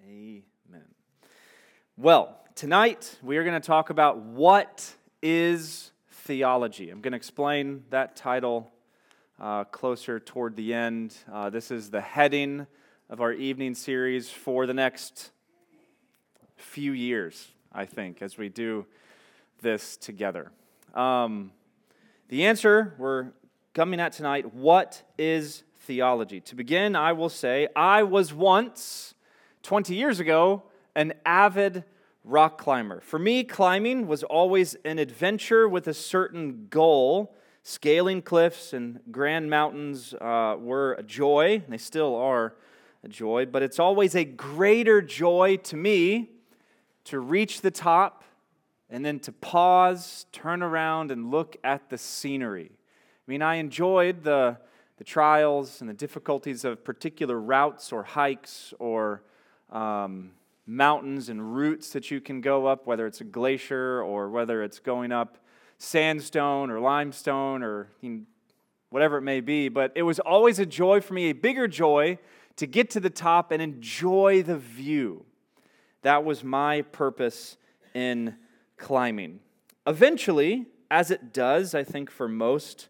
Amen. Well, tonight we are going to talk about what is theology. I'm going to explain that title closer toward the end. This is the heading of our evening series for the next few years, I think, as we do this together. The answer we're coming at tonight, what is theology? To begin, I will say, I was once, 20 years ago, an avid rock climber. For me, climbing was always an adventure with a certain goal. Scaling cliffs and grand mountains were a joy, and they still are a joy, but it's always a greater joy to me to reach the top and then to pause, turn around, and look at the scenery. I mean, I enjoyed the trials and the difficulties of particular routes or hikes or mountains and routes that you can go up, whether it's a glacier or whether it's going up sandstone or limestone or whatever it may be. But it was always a joy for me, a bigger joy, to get to the top and enjoy the view. That was my purpose in climbing. Eventually, as it does, I think for most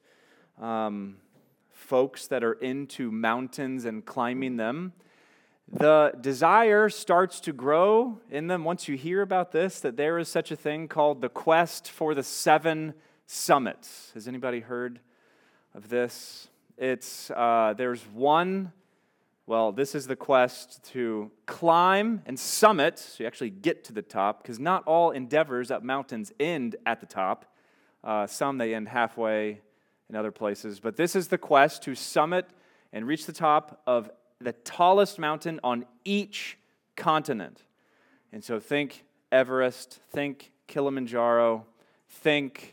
folks that are into mountains and climbing them, the desire starts to grow in them once you hear about this, that there is such a thing called the quest for the 7 summits. Has anybody heard of this? It's there's one. Well, this is the quest to climb and summit, so you actually get to the top, because not all endeavors up mountains end at the top. Some they end halfway in other places. But this is the quest to summit and reach the top of the tallest mountain on each continent. And so think Everest, think Kilimanjaro, think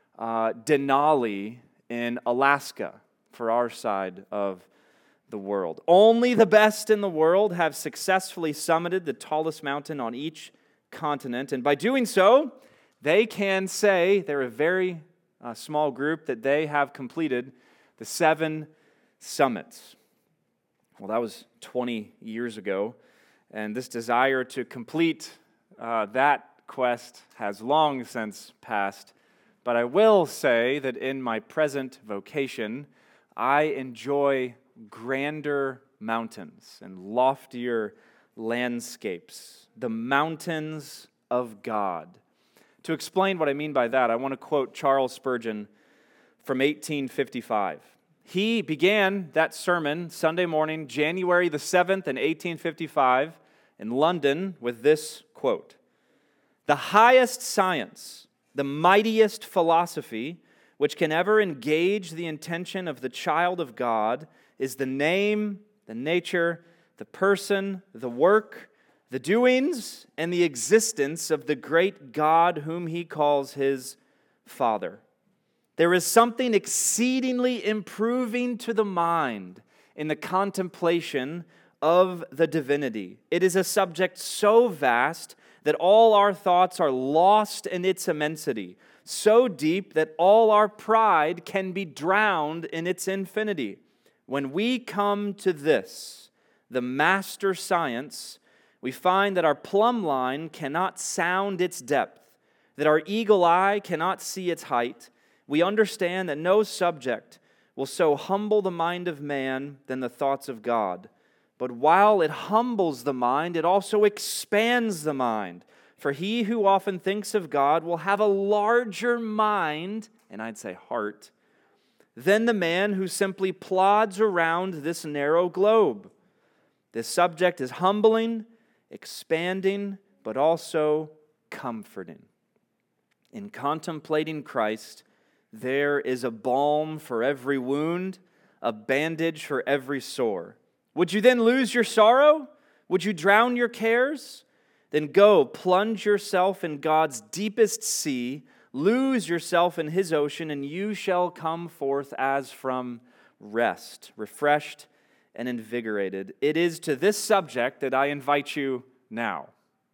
Denali in Alaska for our side of the world. Only the best in the world have successfully summited the tallest mountain on each continent, and by doing so, they can say they're a very small group that they have completed the 7 summits. Well, that was 20 years ago, and this desire to complete that quest has long since passed, but I will say that in my present vocation, I enjoy grander mountains and loftier landscapes, the mountains of God. To explain what I mean by that, I want to quote Charles Spurgeon from 1855. He began that sermon Sunday morning, January the 7th in 1855 in London with this quote: "The highest science, the mightiest philosophy, which can ever engage the intention of the child of God is the name, the nature, the person, the work, the doings, and the existence of the great God whom he calls his Father. There is something exceedingly improving to the mind in the contemplation of the divinity. It is a subject so vast that all our thoughts are lost in its immensity, so deep that all our pride can be drowned in its infinity. When we come to this, the master science, we find that our plumb line cannot sound its depth, that our eagle eye cannot see its height. We understand that no subject will so humble the mind of man than the thoughts of God. But while it humbles the mind, it also expands the mind. For he who often thinks of God will have a larger mind, and I'd say heart, than the man who simply plods around this narrow globe. This subject is humbling, expanding, but also comforting. In contemplating Christ, there is a balm for every wound, a bandage for every sore. Would you then lose your sorrow? Would you drown your cares? Then go, plunge yourself in God's deepest sea, lose yourself in His ocean, and you shall come forth as from rest, refreshed and invigorated. It is to this subject that I invite you now.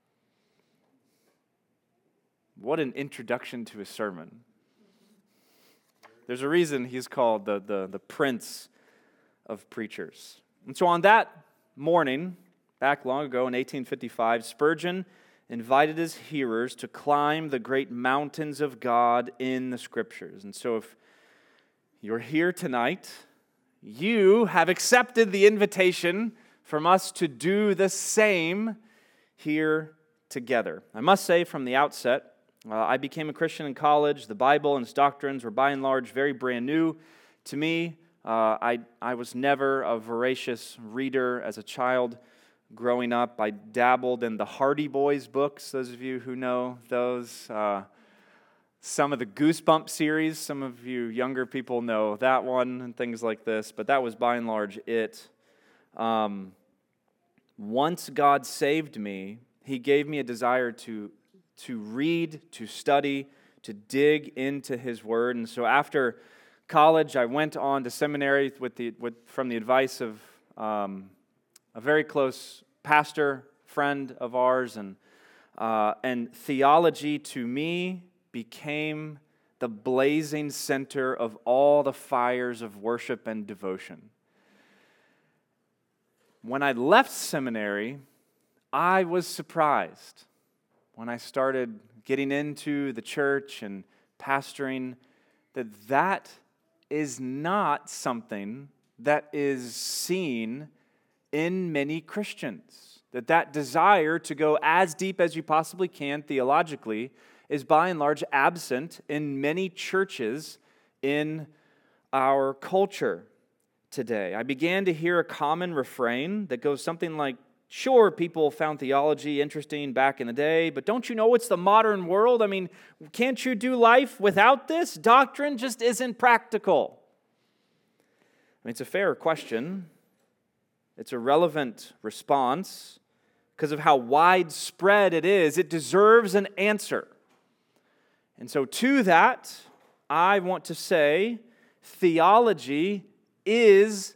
What an introduction to a sermon. There's a reason he's called the Prince of Preachers. And so on that morning, back long ago in 1855, Spurgeon invited his hearers to climb the great mountains of God in the Scriptures. And so if you're here tonight, you have accepted the invitation from us to do the same here together. I must say from the outset, I became a Christian in college. The Bible and its doctrines were by and large very brand new to me. I was never a voracious reader as a child growing up. I dabbled in the Hardy Boys books, those of you who know those. Some of the Goosebump series, some of you younger people know that one and things like this, but that was by and large it. Once God saved me, He gave me a desire to read, to study, to dig into His Word. And so after college, I went on to seminary from the advice of a very close pastor, friend of ours, and theology to me became the blazing center of all the fires of worship and devotion. When I left seminary, I was surprised when I started getting into the church and pastoring that is not something that is seen in many Christians. That desire to go as deep as you possibly can theologically is by and large absent in many churches in our culture today. I began to hear a common refrain that goes something like, sure, people found theology interesting back in the day, but don't you know it's the modern world? I mean, can't you do life without this? Doctrine just isn't practical. I mean, it's a fair question. It's a relevant response because of how widespread it is. It deserves an answer. And so to that, I want to say theology is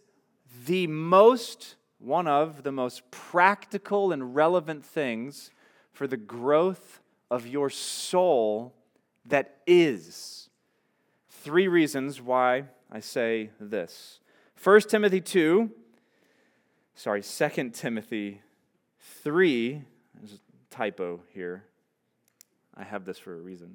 one of the most practical and relevant things for the growth of your soul that is. 3 reasons why I say this. 2 Timothy 3, there's a typo here. I have this for a reason.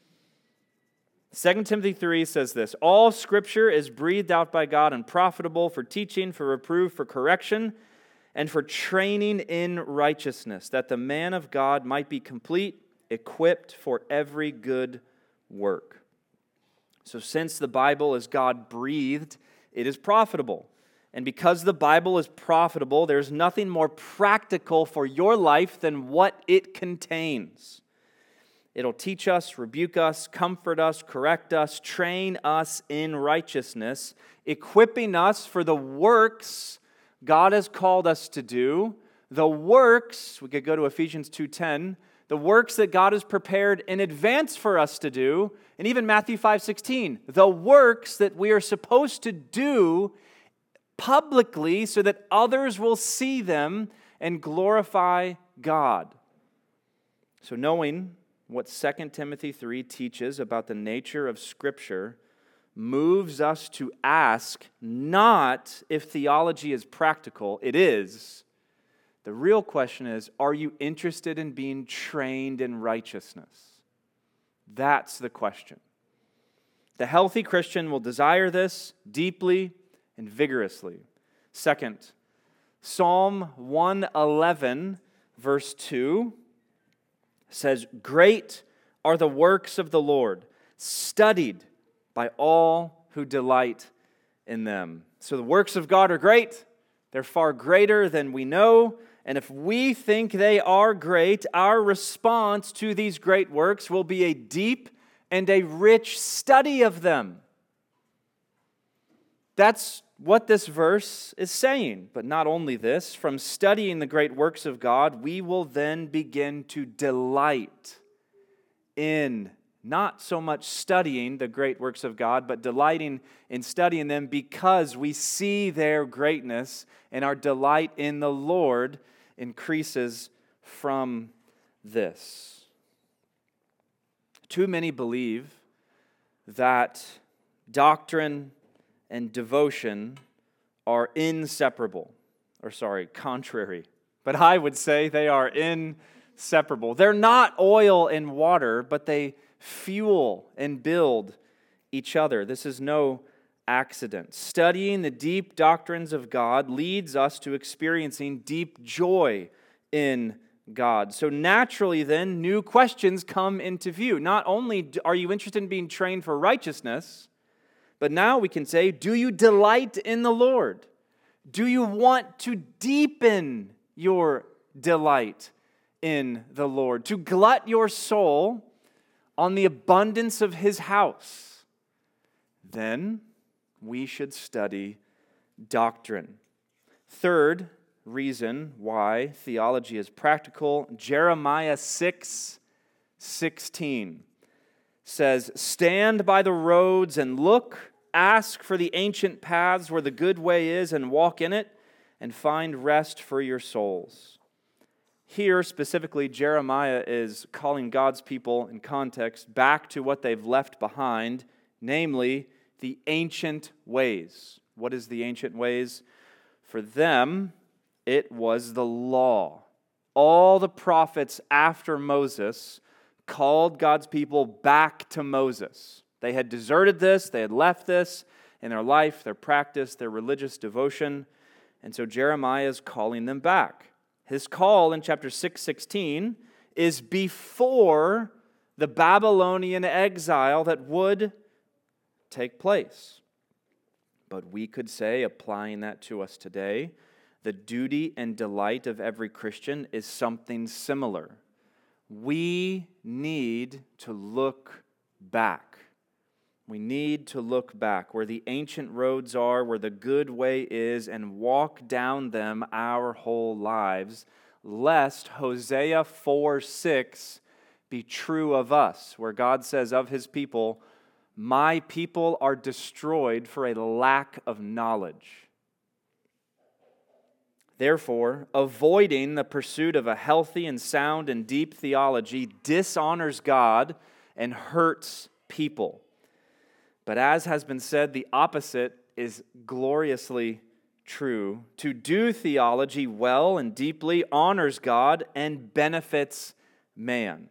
2 Timothy 3 says this, all Scripture is breathed out by God and profitable for teaching, for reproof, for correction, and for training in righteousness, that the man of God might be complete, equipped for every good work. So since the Bible is God-breathed, it is profitable. And because the Bible is profitable, there's nothing more practical for your life than what it contains. It'll teach us, rebuke us, comfort us, correct us, train us in righteousness, equipping us for the works God has called us to do. The works, we could go to Ephesians 2:10, the works that God has prepared in advance for us to do, and even Matthew 5:16, the works that we are supposed to do publicly so that others will see them and glorify God. So knowing what 2 Timothy 3 teaches about the nature of Scripture moves us to ask not if theology is practical, it is. The real question is, are you interested in being trained in righteousness? That's the question. The healthy Christian will desire this deeply and vigorously. Second, Psalm 111, verse 2 says, great are the works of the Lord, studied by all who delight in them. So the works of God are great. They're far greater than we know. And if we think they are great, our response to these great works will be a deep and a rich study of them. That's what this verse is saying. But not only this, from studying the great works of God, we will then begin to delight in not so much studying the great works of God, but delighting in studying them because we see their greatness and our delight in the Lord increases from this. Too many believe that doctrine and devotion are contrary but I would say they are inseparable. They're not oil and water, but they fuel and build each other. This is no accident. Studying the deep doctrines of God leads us to experiencing deep joy in God. So naturally then, new questions come into view. Not only are you interested in being trained for righteousness, but now we can say, do you delight in the Lord? Do you want to deepen your delight in the Lord? To glut your soul on the abundance of His house? Then we should study doctrine. Third reason why theology is practical, Jeremiah 6:16 says, "Stand by the roads and look, ask for the ancient paths where the good way is, and walk in it, and find rest for your souls." Here, specifically, Jeremiah is calling God's people, in context, back to what they've left behind, namely, the ancient ways. What is the ancient ways? For them, it was the law. All the prophets after Moses called God's people back to Moses. They had deserted this, they had left this in their life, their practice, their religious devotion, and so Jeremiah is calling them back. His call in chapter 6:16 is before the Babylonian exile that would take place. But we could say, applying that to us today, the duty and delight of every Christian is something similar. We need to look back. We need to look back where the ancient roads are, where the good way is, and walk down them our whole lives, lest Hosea 4:6 be true of us, where God says of His people, "My people are destroyed for a lack of knowledge." Therefore, avoiding the pursuit of a healthy and sound and deep theology dishonors God and hurts people. But as has been said, the opposite is gloriously true. To do theology well and deeply honors God and benefits man.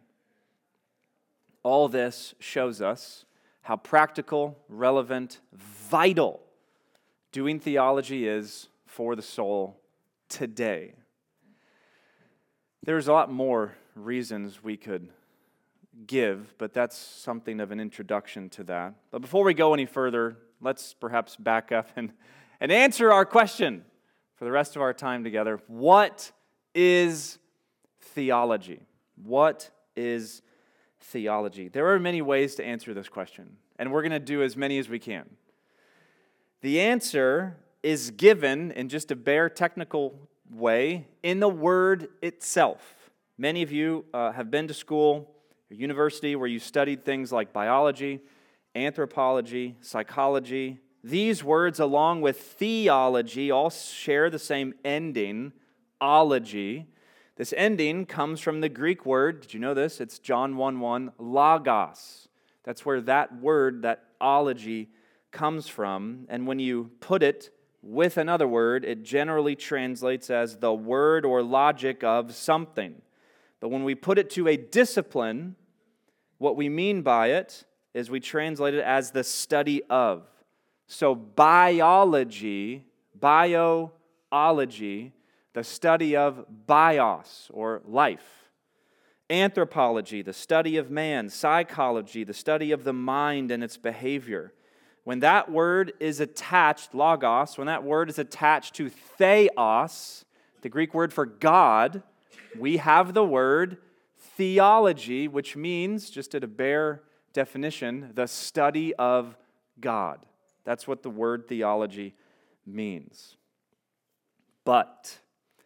All this shows us how practical, relevant, vital doing theology is for the soul today. There's a lot more reasons we could give, but that's something of an introduction to that. But before we go any further, let's perhaps back up and answer our question for the rest of our time together. What is theology? What is theology? There are many ways to answer this question, and we're going to do as many as we can. The answer is given in just a bare technical way in the word itself. Many of you have been to school or university where you studied things like biology, anthropology, psychology. These words, along with theology, all share the same ending, ology. This ending comes from the Greek word, did you know this? It's John 1:1, logos. That's where that word, that ology, comes from. And when you put it with another word, it generally translates as the word or logic of something. But when we put it to a discipline, what we mean by it is we translate it as the study of. So biology, bioology, the study of bios, or life. Anthropology, the study of man. Psychology, the study of the mind and its behavior. When that word is attached, logos, when that word is attached to theos, the Greek word for God, we have the word theology, which means, just at a bare definition, the study of God. That's what the word theology means. But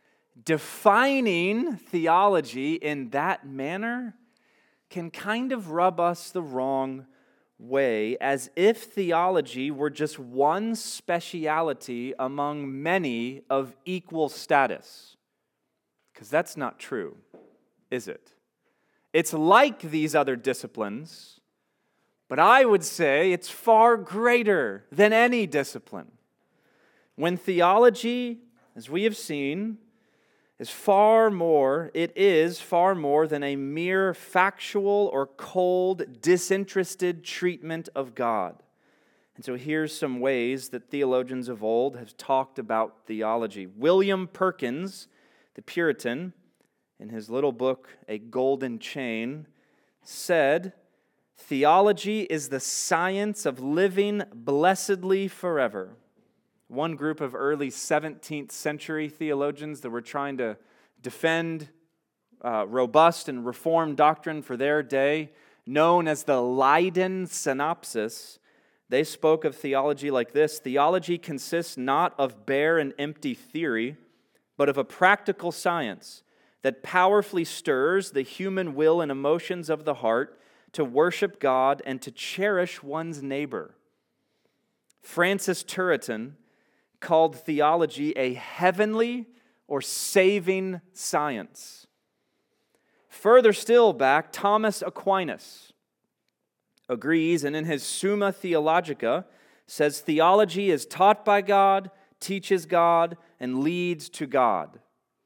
defining theology in that manner can kind of rub us the wrong way, as if theology were just one speciality among many of equal status. Because that's not true, is it? It's like these other disciplines, but I would say it's far greater than any discipline. When theology, as we have seen, is it is far more than a mere factual or cold, disinterested treatment of God. And so here's some ways that theologians of old have talked about theology. William Perkins, the Puritan, in his little book, A Golden Chain, said, "Theology is the science of living blessedly forever." One group of early 17th century theologians that were trying to defend robust and reformed doctrine for their day, known as the Leiden Synopsis, they spoke of theology like this: "Theology consists not of bare and empty theory, but of a practical science that powerfully stirs the human will and emotions of the heart to worship God and to cherish one's neighbor." Francis Turretin called theology a heavenly or saving science. Further still back, Thomas Aquinas agrees, and in his Summa Theologica says theology is taught by God, teaches God, and leads to God.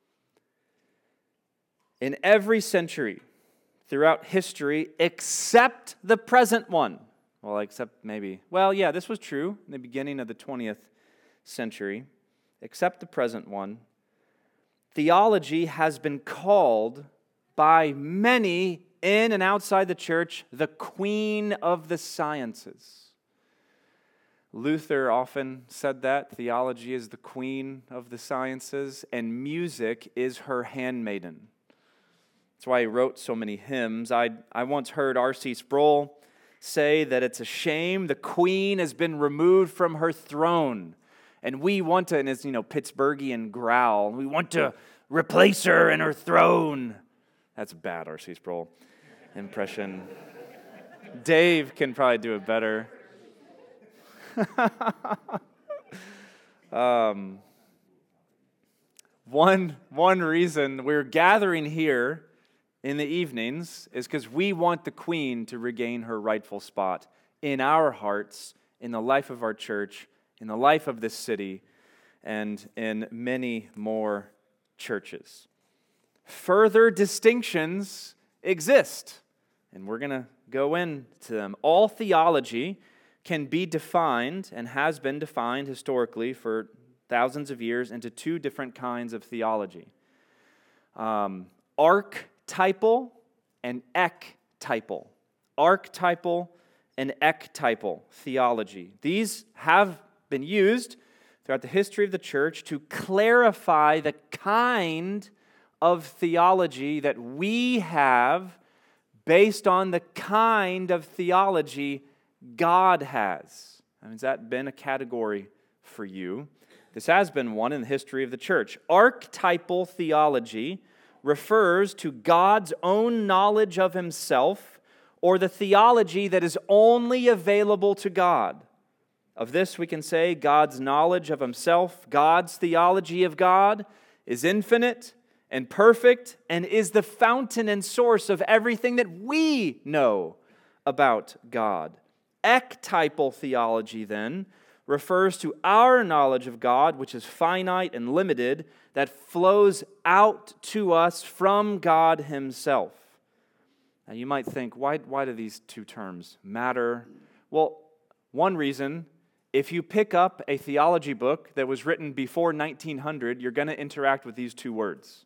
In every century throughout history except the present one, this was true in the beginning of the 20th century, except the present one, theology has been called by many in and outside the church the queen of the sciences. Luther often said that theology is the queen of the sciences and music is her handmaiden. That's why he wrote so many hymns. I once heard R.C. Sproul say that it's a shame the queen has been removed from her throne. And we want to, in his Pittsburghian growl, we want to replace her in her throne. That's a bad R.C. Sproul impression. Dave can probably do it better. One reason we're gathering here in the evenings is because we want the queen to regain her rightful spot in our hearts, in the life of our church, in the life of this city, and in many more churches. Further distinctions exist, and we're going to go into them. All theology can be defined, and has been defined historically for thousands of years, into two different kinds of theology. Archetypal and ectypal. Archetypal and ectypal theology. These have been used throughout the history of the church to clarify the kind of theology that we have based on the kind of theology God has. Has that been a category for you? This has been one in the history of the church. Archetypal theology refers to God's own knowledge of himself, or the theology that is only available to God. Of this we can say God's knowledge of himself, God's theology of God is infinite and perfect and is the fountain and source of everything that we know about God. Ectypal theology, then, refers to our knowledge of God, which is finite and limited, that flows out to us from God himself. Now you might think, why do these two terms matter? Well, one reason, if you pick up a theology book that was written before 1900, you're going to interact with these two words.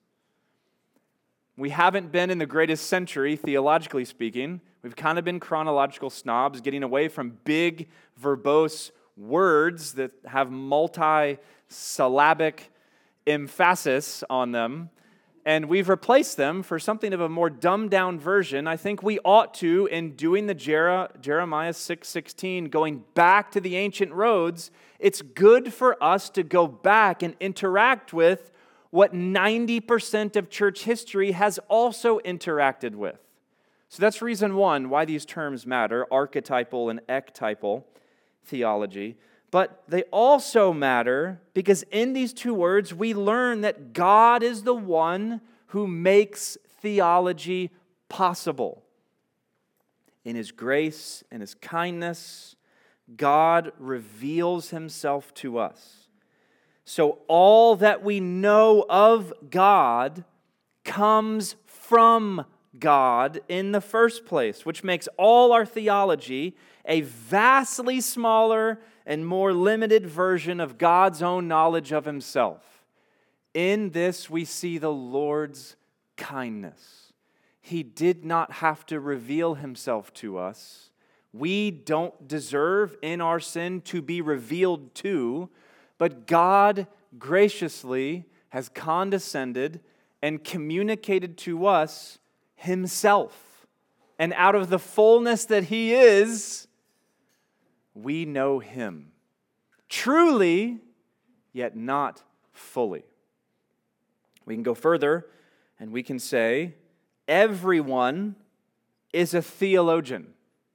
We haven't been in the greatest century, theologically speaking. We've kind of been chronological snobs, getting away from big, verbose words that have multi-syllabic emphasis on them, and we've replaced them for something of a more dumbed-down version. I think we ought to, in doing the Jeremiah 6:16, going back to the ancient roads, it's good for us to go back and interact with what 90% of church history has also interacted with. So that's reason one why these terms matter, archetypal and ectypal theology. But they also matter because in these two words we learn that God is the one who makes theology possible. In his grace and his kindness, God reveals himself to us. So all that we know of God comes from God in the first place, which makes all our theology a vastly smaller and more limited version of God's own knowledge of himself. In this we see the Lord's kindness. He did not have to reveal himself to us. We don't deserve in our sin to be revealed to, but God graciously has condescended and communicated to us himself. And out of the fullness that he is, we know him. Truly, yet not fully. We can go further and we can say, everyone is a theologian.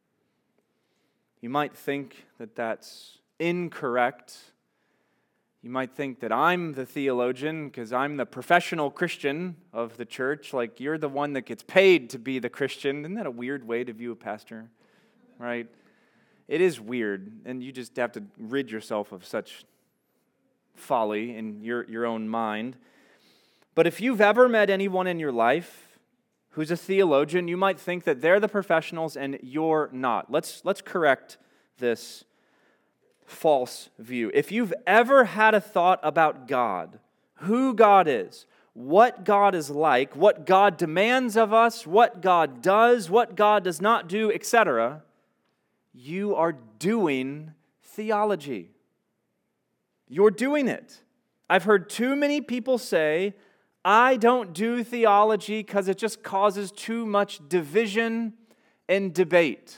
You might think that that's incorrect. You might think that I'm the theologian because I'm the professional Christian of the church, like you're the one that gets paid to be the Christian. Isn't that a weird way to view a pastor? Right? It is weird, and you just have to rid yourself of such folly in your own mind. But if you've ever met anyone in your life who's a theologian, you might think that they're the professionals and you're not. Let's correct this false view. If you've ever had a thought about God, who God is, what God is like, what God demands of us, what God does, what God does not do, etc., you are doing theology. You're doing it. I've heard too many people say, I don't do theology because it just causes too much division and debate.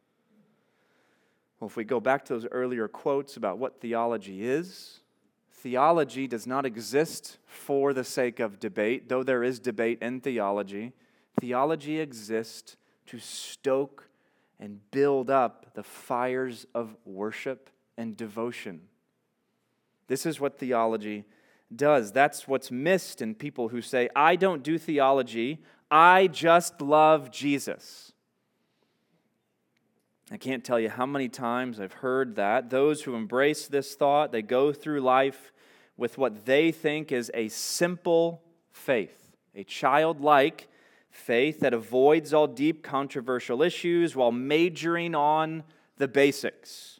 Well, if we go back to those earlier quotes about what theology is, theology does not exist for the sake of debate, though there is debate in theology. Theology exists to stoke and build up the fires of worship and devotion. This is what theology does. That's what's missed in people who say, I don't do theology, I just love Jesus. I can't tell you how many times I've heard that. Those who embrace this thought, they go through life with what they think is a simple faith, a childlike faith that avoids all deep controversial issues while majoring on the basics.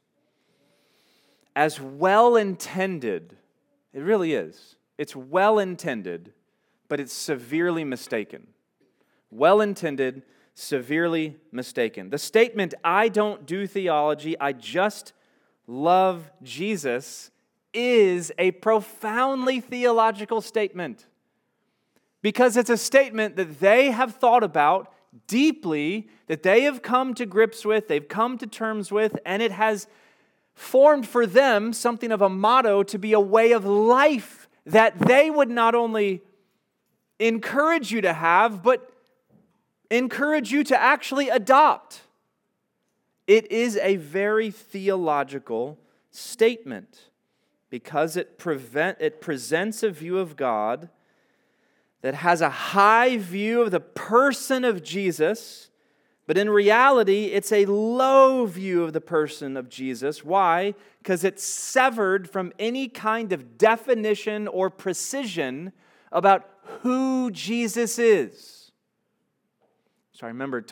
As well-intended, it really is. It's well-intended, but it's severely mistaken. Well-intended, severely mistaken. The statement, I don't do theology, I just love Jesus, is a profoundly theological statement. Because it's a statement that they have thought about deeply, that they have come to grips with, they've come to terms with, and it has formed for them something of a motto to be a way of life that they would not only encourage you to have, but encourage you to actually adopt. It is a very theological statement because it presents a view of God that has a high view of the person of Jesus, but in reality, it's a low view of the person of Jesus. Why? Because it's severed from any kind of definition or precision about who Jesus is. So I remember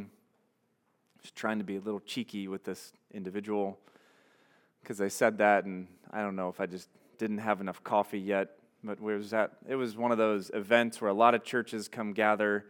just trying to be a little cheeky with this individual because I said that, and I don't know if I just didn't have enough coffee yet, but it was one of those events where a lot of churches come gather.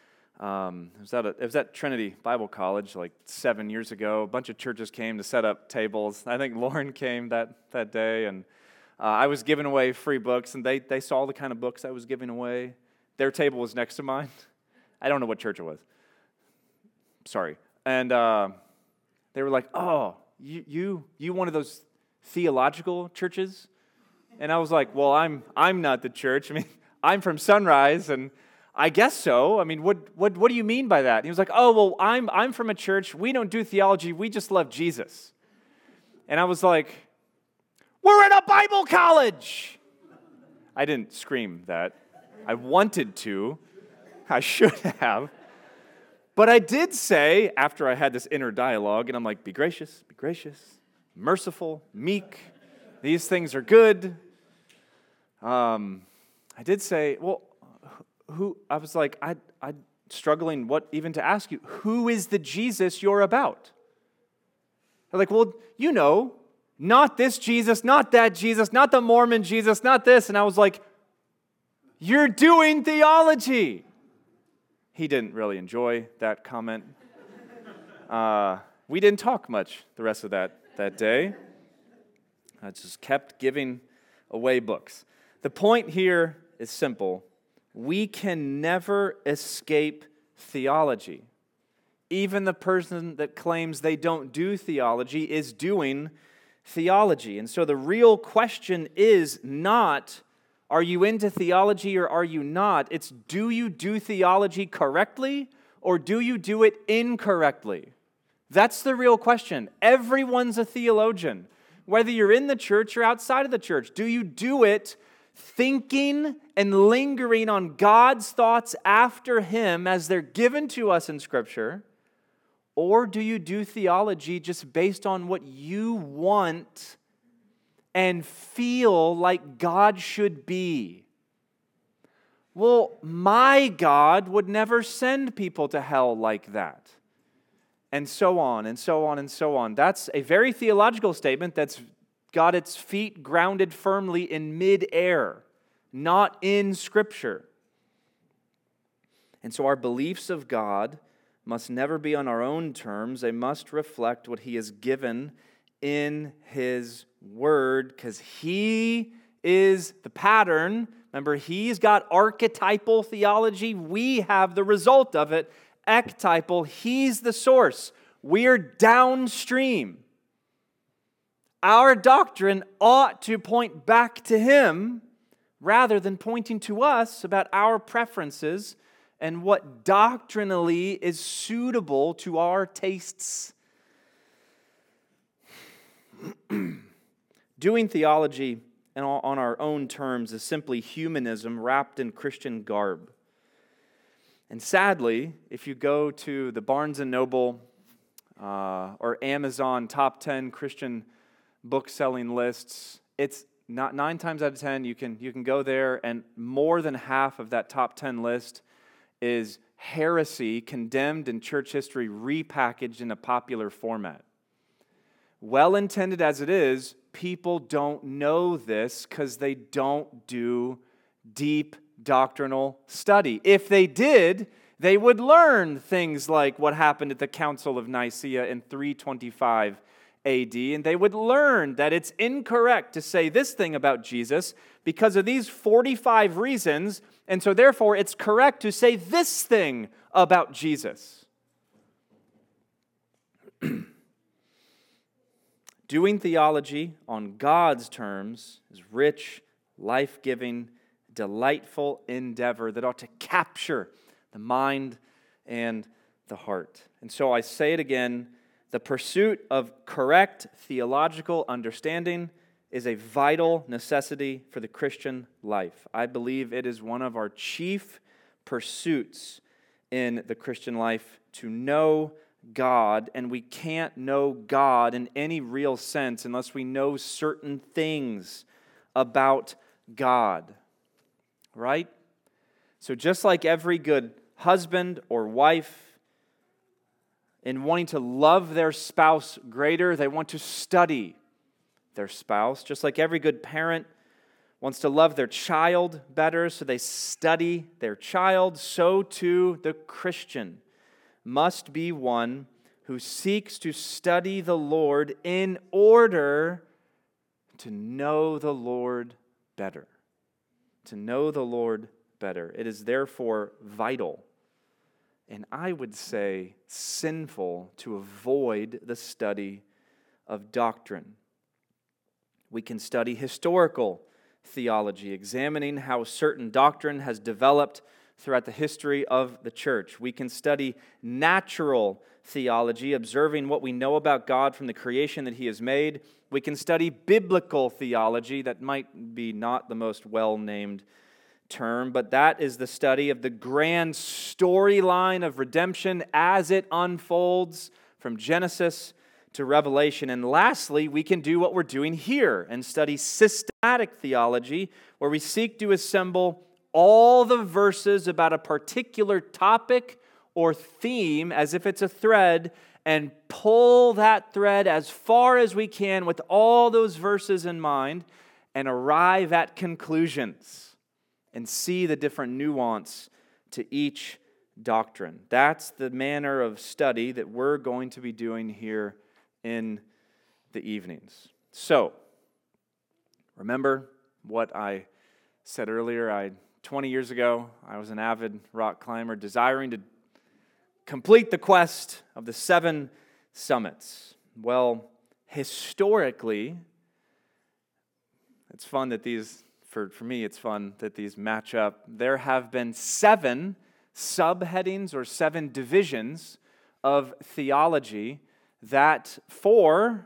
It was at Trinity Bible College like 7 years ago. A bunch of churches came to set up tables. I think Lauren came that day, and I was giving away free books, and they saw the kind of books I was giving away. Their table was next to mine. I don't know what church it was. Sorry. And they were like, oh, you one of those theological churches? And I was like, well, I'm not the church. I mean, I'm from Sunrise, and I guess so. I mean, what do you mean by that? And he was like, oh, well, I'm from a church. We don't do theology. We just love Jesus. And I was like, we're in a Bible college. I didn't scream that. I wanted to. I should have. But I did say, after I had this inner dialogue, and I'm like, be gracious, merciful, meek. These things are good. I did say, well, I was like, I struggling what even to ask you, who is the Jesus you're about? They're like, well, you know, not this Jesus, not that Jesus, not the Mormon Jesus, not this. And I was like, you're doing theology. He didn't really enjoy that comment. We didn't talk much the rest of that day. I just kept giving away books. The point here is simple. We can never escape theology. Even the person that claims they don't do theology is doing theology. And so the real question is not, are you into theology or are you not? It's, do you do theology correctly or do you do it incorrectly? That's the real question. Everyone's a theologian. Whether you're in the church or outside of the church, do you do it thinking and lingering on God's thoughts after Him as they're given to us in Scripture? Or do you do theology just based on what you want and feel like God should be? Well, my God would never send people to hell like that. And so on, and so on, and so on. That's a very theological statement that's got its feet grounded firmly in mid-air, not in Scripture. And so our beliefs of God must never be on our own terms. They must reflect what He has given in His Word, because He is the pattern. Remember, He's got archetypal theology. We have the result of it, ectypal. He's the source. We're downstream. Our doctrine ought to point back to Him rather than pointing to us about our preferences and what doctrinally is suitable to our tastes. Doing theology on our own terms is simply humanism wrapped in Christian garb. And sadly, if you go to the Barnes & Noble or Amazon top 10 Christian book-selling lists, it's not 9 times out of 10, you can go there, and more than half of that top 10 list is heresy condemned in church history, repackaged in a popular format. Well-intended as it is, people don't know this because they don't do deep doctrinal study. If they did, they would learn things like what happened at the Council of Nicaea in 325 AD, and they would learn that it's incorrect to say this thing about Jesus because of these 45 reasons, and so therefore it's correct to say this thing about Jesus. Doing theology on God's terms is rich, life-giving, delightful endeavor that ought to capture the mind and the heart. And so I say it again, the pursuit of correct theological understanding is a vital necessity for the Christian life. I believe it is one of our chief pursuits in the Christian life to know God, and we can't know God in any real sense unless we know certain things about God. Right? So just like every good husband or wife, in wanting to love their spouse greater, they want to study their spouse. Just like every good parent wants to love their child better, so they study their child, so too the Christian must be one who seeks to study the Lord in order to know the Lord better. To know the Lord better. It is therefore vital, and I would say sinful, to avoid the study of doctrine. We can study historical theology, examining how certain doctrine has developed throughout the history of the church. We can study natural theology, observing what we know about God from the creation that He has made. We can study biblical theology. That might be not the most well-named term, but that is the study of the grand storyline of redemption as it unfolds from Genesis to Revelation. And lastly, we can do what we're doing here and study systematic theology, where we seek to assemble all the verses about a particular topic or theme as if it's a thread, and pull that thread as far as we can with all those verses in mind and arrive at conclusions and see the different nuance to each doctrine. That's the manner of study that we're going to be doing here in the evenings. So, remember what I said earlier. 20 years ago, I was an avid rock climber, desiring to complete the quest of the 7 summits. Well, historically, it's fun that these, for me, it's fun that these match up. There have been 7 subheadings or 7 divisions of theology that for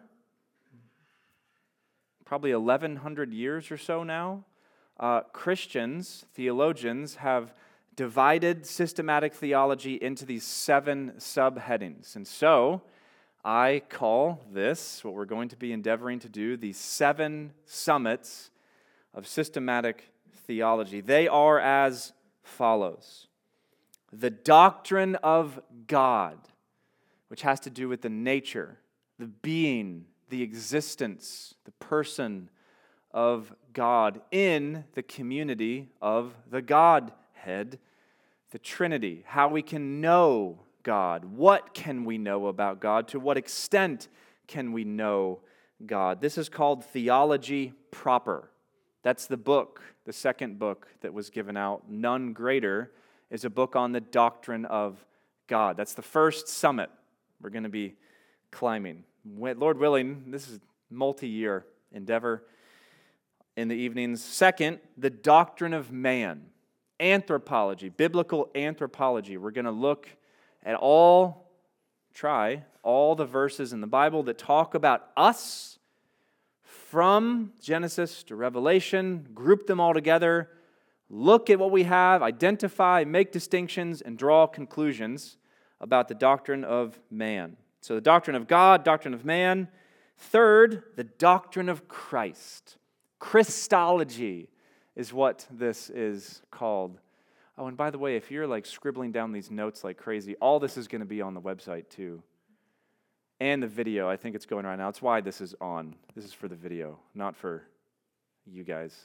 probably 1,100 years or so now, Christians, theologians, have divided systematic theology into these 7 subheadings. And so, I call this, what we're going to be endeavoring to do, the 7 summits of systematic theology. They are as follows. The doctrine of God, which has to do with the nature, the being, the existence, the person of God in the community of the Godhead, the Trinity, how we can know God, what can we know about God, to what extent can we know God. This is called theology proper. That's the book, the second book that was given out. None Greater is a book on the doctrine of God. That's the first summit we're going to be climbing. Lord willing, this is a multi-year endeavor in the evenings. Second, the doctrine of man. Anthropology, biblical anthropology. We're going to look at all the verses in the Bible that talk about us from Genesis to Revelation, group them all together, look at what we have, identify, make distinctions, and draw conclusions about the doctrine of man. So the doctrine of God, doctrine of man. Third, the doctrine of Christ. Christology is what this is called. Oh, and by the way, if you're like scribbling down these notes like crazy, all this is going to be on the website too. And the video, I think it's going right now. It's why this is on. This is for the video, not for you guys.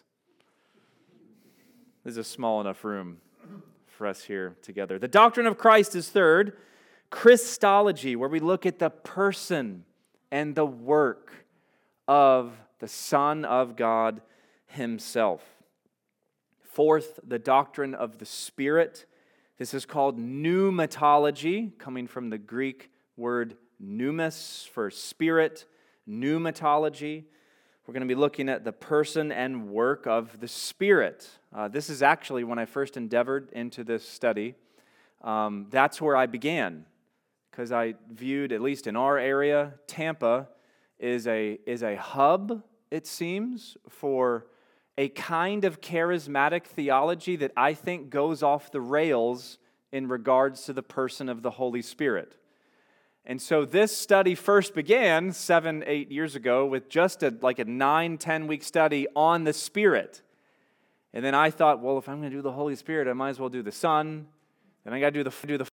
This is a small enough room for us here together. The doctrine of Christ is third. Christology, where we look at the person and the work of the Son of God Himself. Fourth, the doctrine of the Spirit. This is called pneumatology, coming from the Greek word pneumos for spirit, pneumatology. We're going to be looking at the person and work of the Spirit. This is actually when I first endeavored into this study. That's where I began, because I viewed, at least in our area, Tampa is a hub, it seems, for a kind of charismatic theology that I think goes off the rails in regards to the person of the Holy Spirit. And so this study first began 7-8 years ago with just a 9-10 week study on the Spirit. And then I thought, well, if I'm going to do the Holy Spirit, I might as well do the Son. Then I got to do the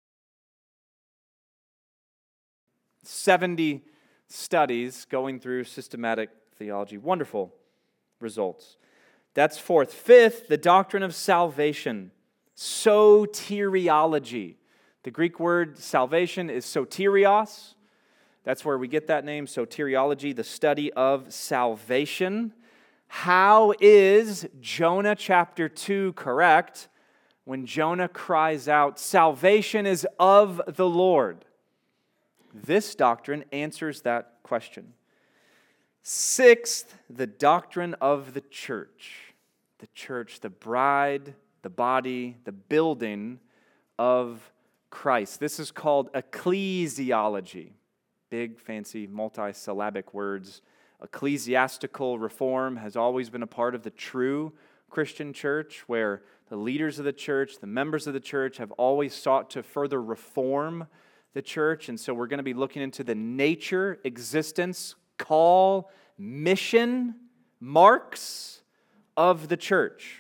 70 studies going through systematic theology. Wonderful results. That's fourth. Fifth, the doctrine of salvation. Soteriology. The Greek word salvation is soterios. That's where we get that name, soteriology, the study of salvation. How is Jonah chapter 2 correct when Jonah cries out, "Salvation is of the Lord"? This doctrine answers that question. Sixth, the doctrine of the church. The church, the bride, the body, the building of Christ. This is called ecclesiology. Big, fancy, multi-syllabic words. Ecclesiastical reform has always been a part of the true Christian church, where the leaders of the church, the members of the church, have always sought to further reform the church. And so we're going to be looking into the nature, existence, call, mission, marks of the church.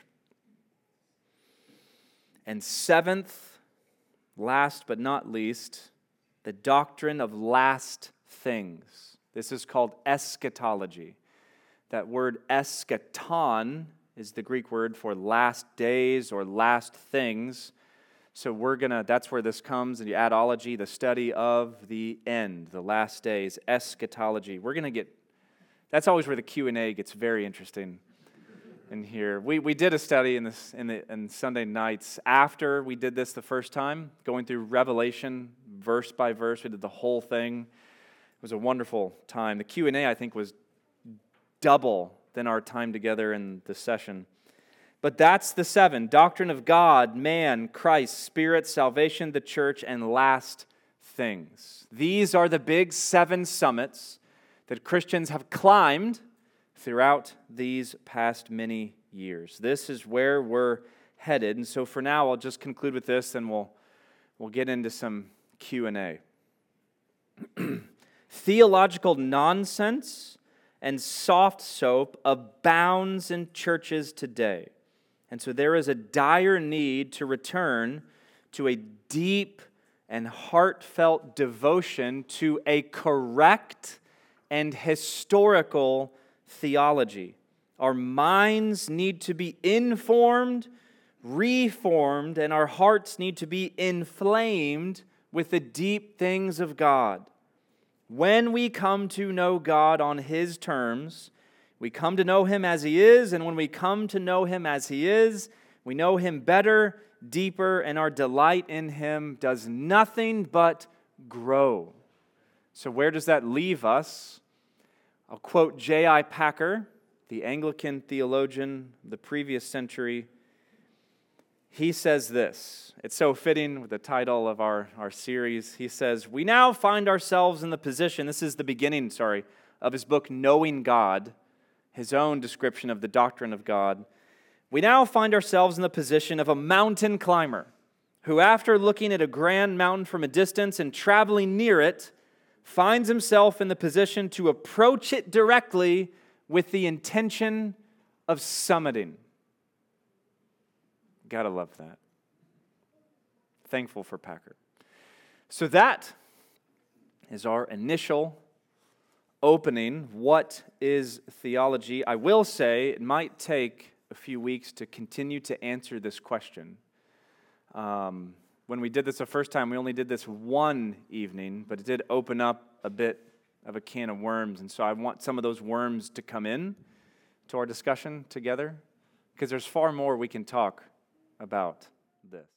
And seventh, last but not least, the doctrine of last things. This is called eschatology. That word eschaton is the Greek word for last days or last things. So that's where this comes, and the adology, the study of the end, the last days, eschatology. That's always where the Q&A gets very interesting in here. We did a study in Sunday nights after we did this the first time, going through Revelation verse by verse. We did the whole thing. It was a wonderful time. The Q&A, I think, was double than our time together in the session. But that's the seven: doctrine of God, man, Christ, Spirit, salvation, the church, and last things. These are the big seven summits that Christians have climbed throughout these past many years. This is where we're headed. And so for now, I'll just conclude with this, and we'll get into some Q&A. Theological nonsense and soft soap abounds in churches today. And so there is a dire need to return to a deep and heartfelt devotion to a correct and historical theology. Our minds need to be informed, reformed, and our hearts need to be inflamed with the deep things of God. When we come to know God on His terms, we come to know Him as He is, and when we come to know Him as He is, we know Him better, deeper, and our delight in Him does nothing but grow. So where does that leave us? I'll quote J.I. Packer, the Anglican theologian of the previous century. He says this. It's so fitting with the title of our series. He says, "We now find ourselves in the position," this is the beginning, of his book, Knowing God, his own description of the doctrine of God. "We now find ourselves in the position of a mountain climber who, after looking at a grand mountain from a distance and traveling near it, finds himself in the position to approach it directly with the intention of summiting." Gotta love that. Thankful for Packer. So that is our initial opening. What is theology? I will say it might take a few weeks to continue to answer this question. When we did this the first time, we only did this one evening, but it did open up a bit of a can of worms, and so I want some of those worms to come in to our discussion together, because there's far more we can talk about this.